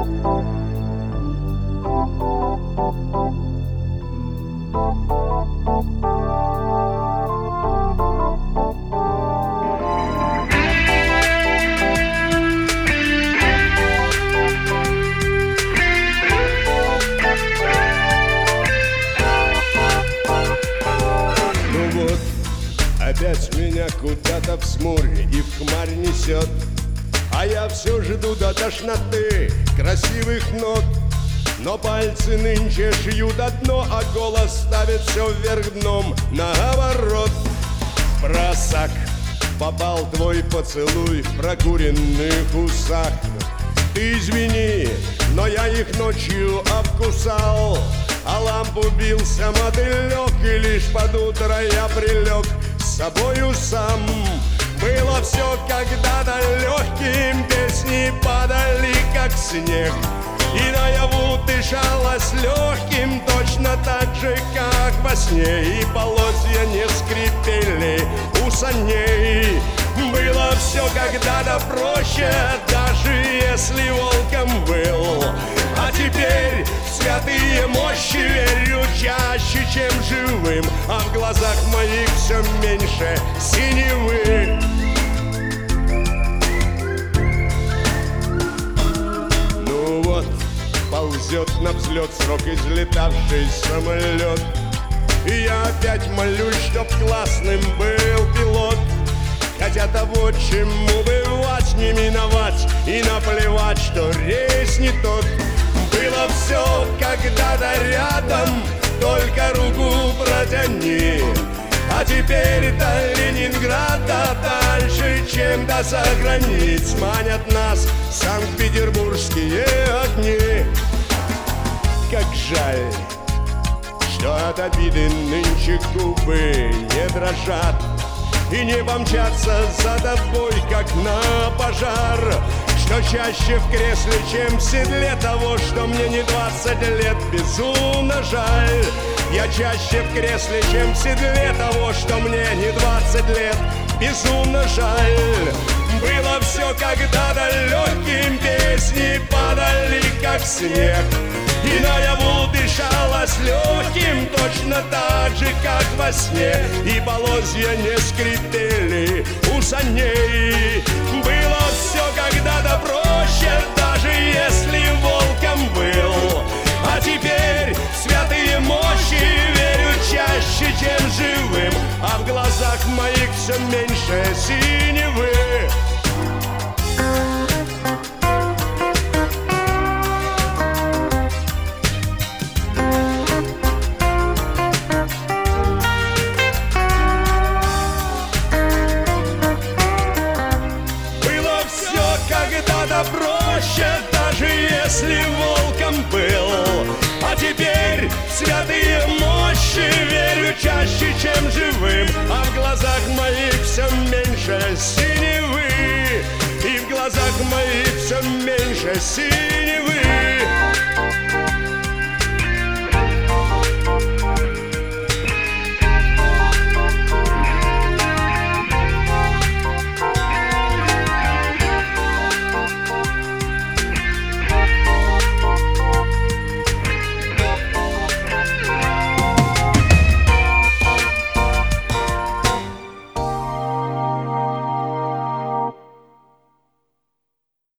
Опять меня куда-то в смуре и в хмарь несет, а я все жду до тошноты красивых нот. Но пальцы нынче шьют одно, а голос ставит все вверх дном наоборот. В просак попал твой поцелуй в прокуренных усах. Ты извини, но я их ночью обкусал, а лампу бился мотылек, и лишь под утро я прилег с собою сам. Было все когда-то легким, песни падали как снег, и наяву дышалось легким, точно так же, как во сне. И полозья не скрипели у саней. Было все когда-то проще, даже если волком был. А теперь в святые мощи верю чаще, чем живым, а в глазах моих все меньше синевы. Ну вот, ползет на взлет срок излетавший самолет, и я опять молюсь, чтоб классным был пилот. Хотя того, чему бывать, не миновать, и наплевать, что рейс не тот. Было все когда-то рядом, только руку протяни. А теперь до Ленинграда дальше, чем до заграниц, манят нас санкт-петербургские огни. Как жаль, что от обиды нынче губы не дрожат и не помчатся за тобой, как на пожар. Что чаще в кресле, чем в седле того, что мне не 20 лет, безумно жаль. Я чаще в кресле, чем в седле того, что мне не 20 лет, безумно жаль. Было все когда-то легким, песни падали как снег, и наяву дышалось легким, точно так же, как во сне. И полозья не скрипели у саней. Было все когда-то проще, даже если волком был. А теперь в святые мощи верю чаще, чем живым, а в глазах моих все меньше синевы. Когда-то проще, даже если волком был. А теперь в святые мощи верю чаще, чем живым, а в глазах моих все меньше синевы. И в глазах моих все меньше синевы.